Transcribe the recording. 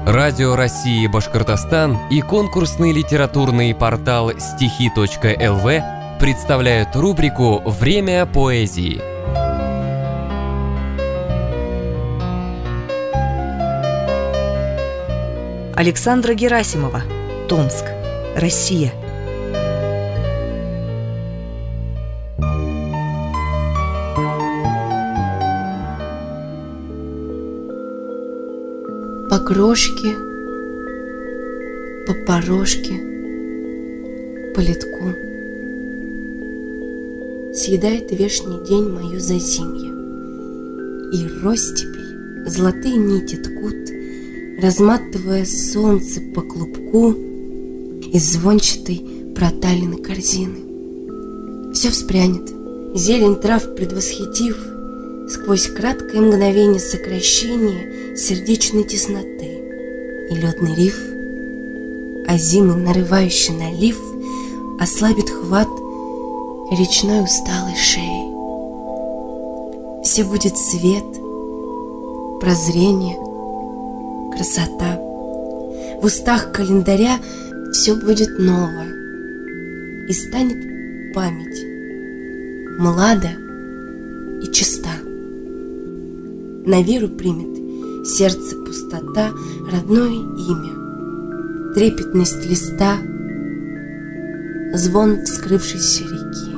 Радио России Башкортостан и конкурсный литературный портал стихи.лв представляют рубрику «Время поэзии». Александра Герасимова. Томск. Россия. По крошке, по порожке, по литку съедает вешний день мое зазимье, и ростепель золотые нити ткут, разматывая солнце по клубку из звончатой проталины корзины. Все вспрянет, зелень трав предвосхитив, сквозь краткое мгновение сокращения сердечной тесноты, и ледный риф, а зимы нарывающий налив, ослабит хват речной усталой шеи. Все будет свет, прозрение, красота. В устах календаря все будет ново, и станет память млада и чиста. На веру примет сердце пустота родное имя, трепетность листа, звон вскрывшейся реки.